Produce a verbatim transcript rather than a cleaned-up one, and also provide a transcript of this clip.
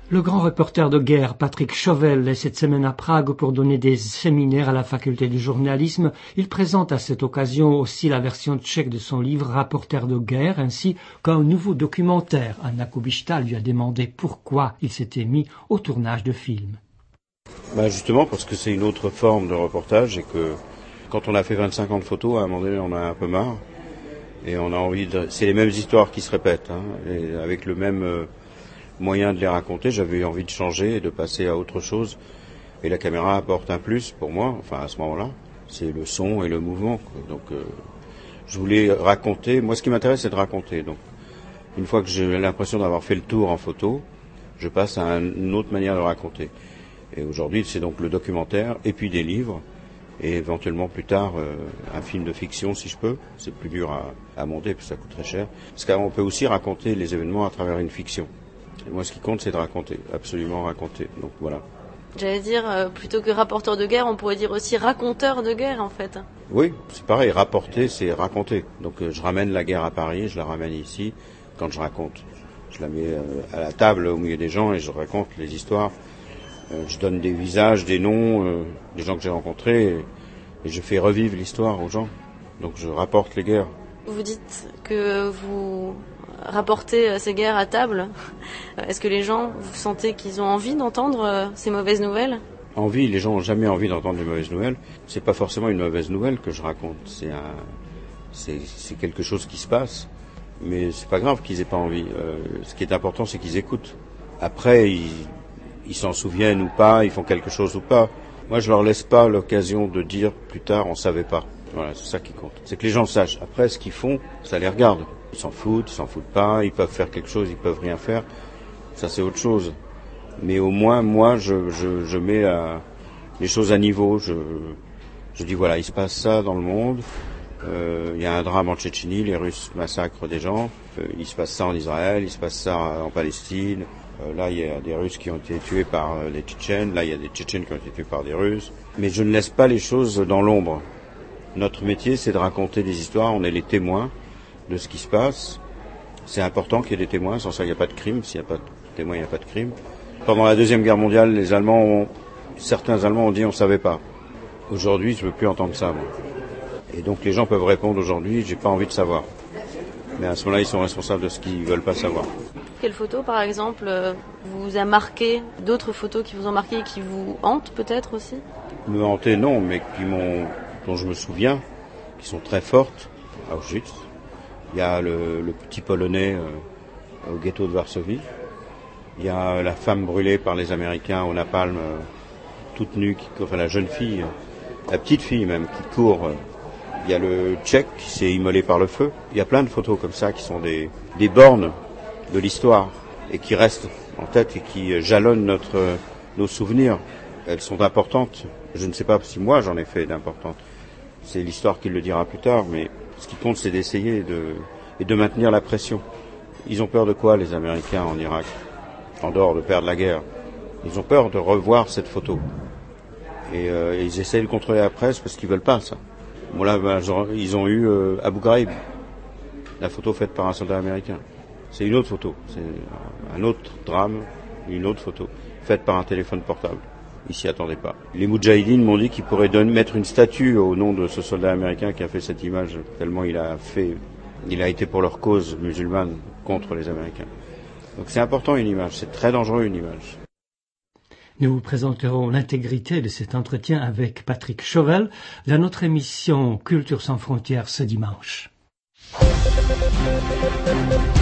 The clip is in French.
Le grand reporter de guerre Patrick Chauvel est cette semaine à Prague pour donner des séminaires à la faculté du journalisme. Il présente à cette occasion aussi la version tchèque de son livre Rapporteur de guerre, ainsi qu'un nouveau documentaire. Anna Kubishta lui a demandé pourquoi il s'était mis au tournage de films. Bah justement parce que c'est une autre forme de reportage et que quand on a fait vingt-cinq ans de photos, à un moment donné on a un peu marre et on a envie de... C'est les mêmes histoires qui se répètent, hein, et avec le même... Euh... moyen de les raconter, j'avais envie de changer et de passer à autre chose. Et la caméra apporte un plus pour moi, enfin à ce moment-là, c'est le son et le mouvement. Donc euh, je voulais raconter, moi ce qui m'intéresse c'est de raconter. Donc une fois que j'ai l'impression d'avoir fait le tour en photo, je passe à une autre manière de raconter. Et aujourd'hui c'est donc le documentaire et puis des livres et éventuellement plus tard euh, un film de fiction si je peux. C'est plus dur à, à monter parce que ça coûte très cher. Parce qu'on peut aussi raconter les événements à travers une fiction. Et moi, ce qui compte, c'est de raconter, absolument raconter. Donc voilà. J'allais dire, euh, plutôt que rapporteur de guerre, on pourrait dire aussi raconteur de guerre, en fait. Oui, c'est pareil. Rapporter, c'est raconter. Donc euh, je ramène la guerre à Paris, je la ramène ici quand je raconte. Je la mets euh, à la table au milieu des gens et je raconte les histoires. Euh, je donne des visages, des noms, euh, des gens que j'ai rencontrés et, et je fais revivre l'histoire aux gens. Donc je rapporte les guerres. Vous dites que vous rapportez ces guerres à table. Est-ce que les gens, vous sentez qu'ils ont envie d'entendre ces mauvaises nouvelles ? Envie, les gens n'ont jamais envie d'entendre les mauvaises nouvelles. C'est pas forcément une mauvaise nouvelle que je raconte. C'est un, c'est, c'est quelque chose qui se passe. Mais c'est pas grave qu'ils aient pas envie. Euh, ce qui est important, c'est qu'ils écoutent. Après, ils, ils s'en souviennent ou pas, ils font quelque chose ou pas. Moi, je leur laisse pas l'occasion de dire plus tard, on savait pas. Voilà, c'est ça qui compte. C'est que les gens sachent. Après, ce qu'ils font, ça les regarde. Ils s'en foutent, ils s'en foutent pas, ils peuvent faire quelque chose, ils peuvent rien faire. Ça, c'est autre chose. Mais au moins, moi, je, je, je mets la, les choses à niveau. Je, je dis, voilà, il se passe ça dans le monde. Euh, il y a un drame en Tchétchénie, les Russes massacrent des gens. Euh, il se passe ça en Israël, il se passe ça en Palestine. Euh, là, il y a des Russes qui ont été tués par euh, les Tchétchènes. Là, il y a des Tchétchènes qui ont été tués par des Russes. Mais je ne laisse pas les choses dans l'ombre. Notre métier, c'est de raconter des histoires. On est les témoins de ce qui se passe. C'est important qu'il y ait des témoins, sans ça il n'y a pas de crime. S'il n'y a pas de témoins, il n'y a pas de crime. Pendant la Deuxième Guerre mondiale, les Allemands ont, certains Allemands ont dit on ne savait pas. Aujourd'hui, je ne veux plus entendre ça, moi. Et donc les gens peuvent répondre aujourd'hui, j'ai pas envie de savoir. Mais à ce moment-là, ils sont responsables de ce qu'ils veulent pas savoir. Quelle photo, par exemple, vous a marqué, d'autres photos qui vous ont marqué et qui vous hantent peut-être aussi ? Me hanter, non, mais qui m'ont, dont je me souviens, qui sont très fortes, à Auschwitz. Il y a le, le petit Polonais euh, au ghetto de Varsovie. Il y a la femme brûlée par les Américains au napalm, euh, toute nue, qui, enfin la jeune fille, euh, la petite fille même, qui court. Euh, il y a le Tchèque qui s'est immolé par le feu. Il y a plein de photos comme ça qui sont des, des bornes de l'histoire et qui restent en tête et qui jalonnent notre, euh, nos souvenirs. Elles sont importantes. Je ne sais pas si moi j'en ai fait d'importantes. C'est l'histoire qui le dira plus tard, mais ce qui compte, c'est d'essayer de, et de maintenir la pression. Ils ont peur de quoi, les Américains, en Irak, en dehors de perdre la guerre ? Ils ont peur de revoir cette photo. Et, euh, et ils essayent de contrôler la presse parce qu'ils veulent pas ça. Bon là, ben, ils ont eu euh, Abu Ghraib, la photo faite par un soldat américain. C'est une autre photo, c'est un autre drame, une autre photo, faite par un téléphone portable. Ils s'y attendaient pas. Les Moudjahidines m'ont dit qu'ils pourraient donner, mettre une statue au nom de ce soldat américain qui a fait cette image, tellement il a fait, il a été pour leur cause musulmane contre les Américains. Donc c'est important une image, c'est très dangereux une image. Nous vous présenterons l'intégrité de cet entretien avec Patrick Chauvel dans notre émission Culture sans frontières ce dimanche.